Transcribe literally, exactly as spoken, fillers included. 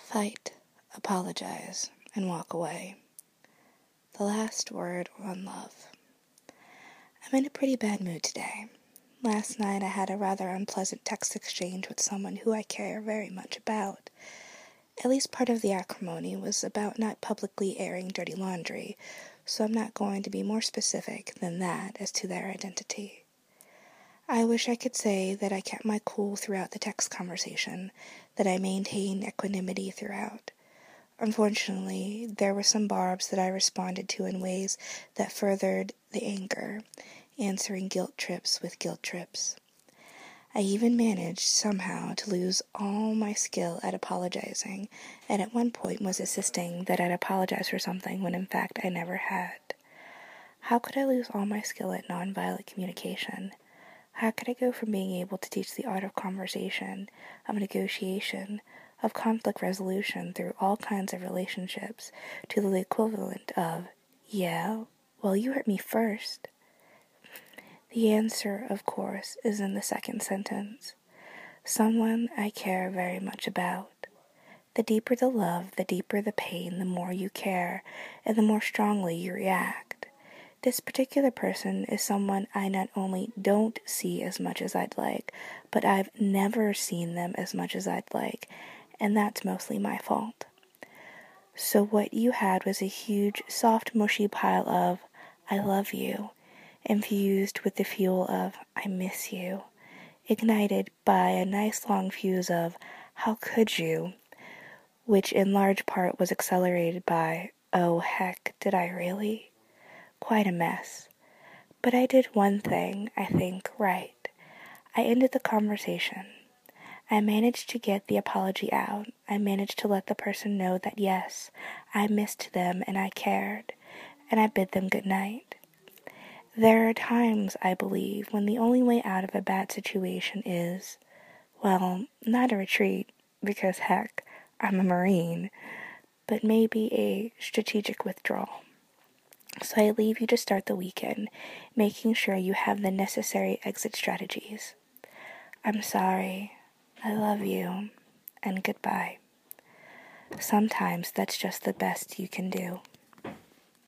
Fight, apologize, and walk away. The last word on love. I'm in a pretty bad mood today. Last night I had a rather unpleasant text exchange with someone who I care very much about. At least part of the acrimony was about not publicly airing dirty laundry, so I'm not going to be more specific than that as to their identity. I wish I could say that I kept my cool throughout the text conversation, that I maintained equanimity throughout. Unfortunately, there were some barbs that I responded to in ways that furthered the anger, answering guilt trips with guilt trips. I even managed, somehow, to lose all my skill at apologizing, and at one point was insisting that I'd apologize for something when in fact I never had. How could I lose all my skill at nonviolent communication? How could I go from being able to teach the art of conversation, of negotiation, of conflict resolution through all kinds of relationships, to the equivalent of, yeah, well, you hurt me first? The answer, of course, is in the second sentence. Someone I care very much about. The deeper the love, the deeper the pain, the more you care, and the more strongly you react. This particular person is someone I not only don't see as much as I'd like, but I've never seen them as much as I'd like, and that's mostly my fault. So what you had was a huge, soft, mushy pile of, I love you, infused with the fuel of, I miss you, ignited by a nice long fuse of, how could you, which in large part was accelerated by, oh heck, did I really? Quite a mess. But I did one thing, I think, right. I ended the conversation. I managed to get the apology out. I managed to let the person know that yes, I missed them and I cared, and I bid them good night. There are times, I believe, when the only way out of a bad situation is, well, not a retreat, because heck, I'm a Marine, but maybe a strategic withdrawal. So I leave you to start the weekend, making sure you have the necessary exit strategies. I'm sorry, I love you, and goodbye. Sometimes that's just the best you can do.